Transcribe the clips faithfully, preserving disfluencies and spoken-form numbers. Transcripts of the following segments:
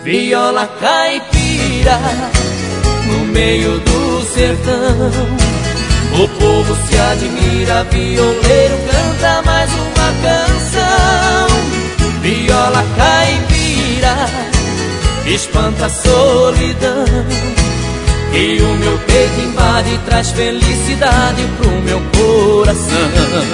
viola caipira no meio do sertão. O povo se admira, violeiro canta mais uma canção. Viola caipira espanta a solidão, e o meu peito invade e traz felicidade pro meu coração.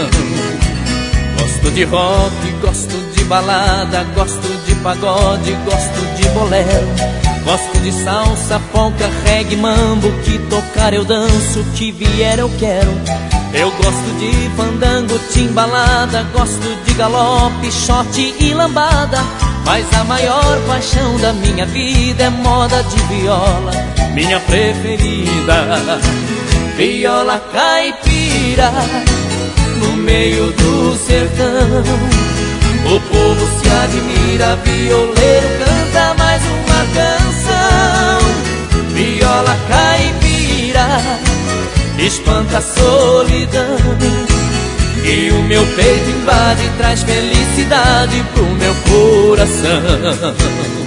Gosto de rock, gosto de balada, gosto de pagode, gosto de bolero, gosto de salsa, polca, reggae, mambo. Que tocar eu danço, que vier eu quero. Eu gosto de fandango, timbalada, gosto de galope, shot e lambada. Mas a maior paixão da minha vida é moda de viola, minha preferida. Viola caipira no meio do sertão. O povo se admira, violeiro canta mais uma canção. Viola caipira espanta a solidão, e o meu peito invade e traz felicidade pro meu coração.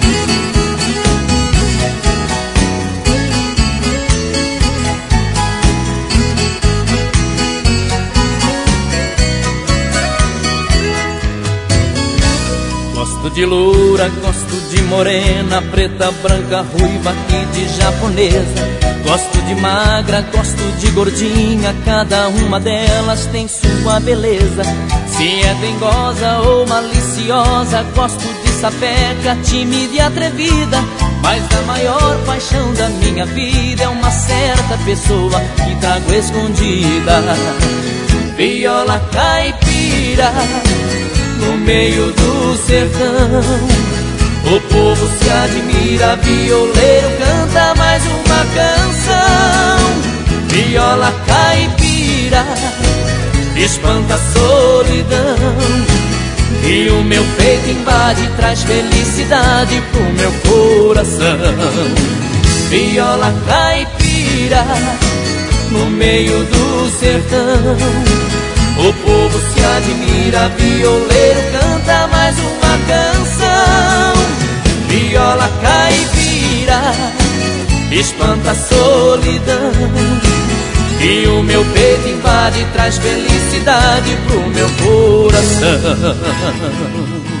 Gosto de loura, gosto de morena, preta, branca, ruiva e de japonesa. Gosto de magra, gosto de gordinha, cada uma delas tem sua beleza. Se é dengosa ou maliciosa, gosto de sapeca, tímida e atrevida. Mas a maior paixão da minha vida é uma certa pessoa que trago escondida. Viola caipira no meio do sertão. O povo se admira, violeiro canta mais uma canção. Viola caipira espanta a solidão, e o meu peito invade e traz felicidade pro meu coração. Viola caipira no meio do sertão. O povo se admira, violeiro canta mais uma canção. Viola caipira espanta a solidão, e o meu peito invade e traz felicidade pro meu coração.